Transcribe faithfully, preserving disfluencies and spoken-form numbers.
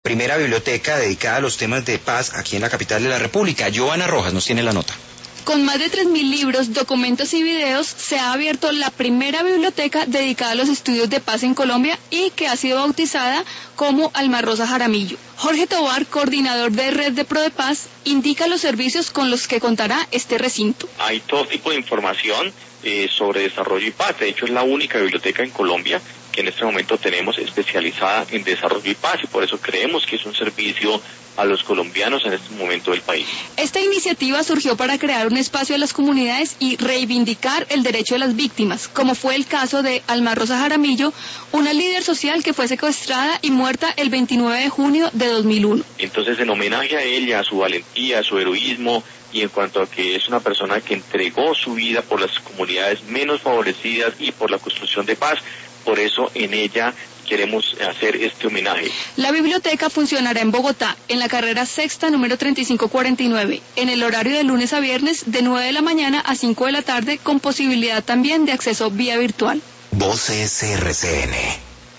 primera biblioteca dedicada a los temas de paz aquí en la capital de la República. Giovanna Rojas nos tiene la nota. Con más de tres mil libros, documentos y videos, se ha abierto la primera biblioteca dedicada a los estudios de paz en Colombia y que ha sido bautizada como Alma Rosa Jaramillo. Jorge Tobar, coordinador de Red de Pro de Paz, indica los servicios con los que contará este recinto. Hay todo tipo de información eh, sobre desarrollo y paz. De hecho, es la única biblioteca en Colombia que en este momento tenemos especializada en desarrollo y paz, y por eso creemos que es un servicio a los colombianos en este momento del país. Esta iniciativa surgió para crear un espacio a las comunidades y reivindicar el derecho de las víctimas, como fue el caso de Alma Rosa Jaramillo, una líder social que fue secuestrada y muerta el veintinueve de junio de dos mil uno. Entonces, en homenaje a ella, a su valentía, a su heroísmo, y en cuanto a que es una persona que entregó su vida por las comunidades menos favorecidas y por la construcción de paz, por eso en ella queremos hacer este homenaje. La biblioteca funcionará en Bogotá, en la carrera sexta número treinta y cinco cuarenta y nueve, en el horario de lunes a viernes de nueve de la mañana a cinco de la tarde, con posibilidad también de acceso vía virtual. Voces R C N.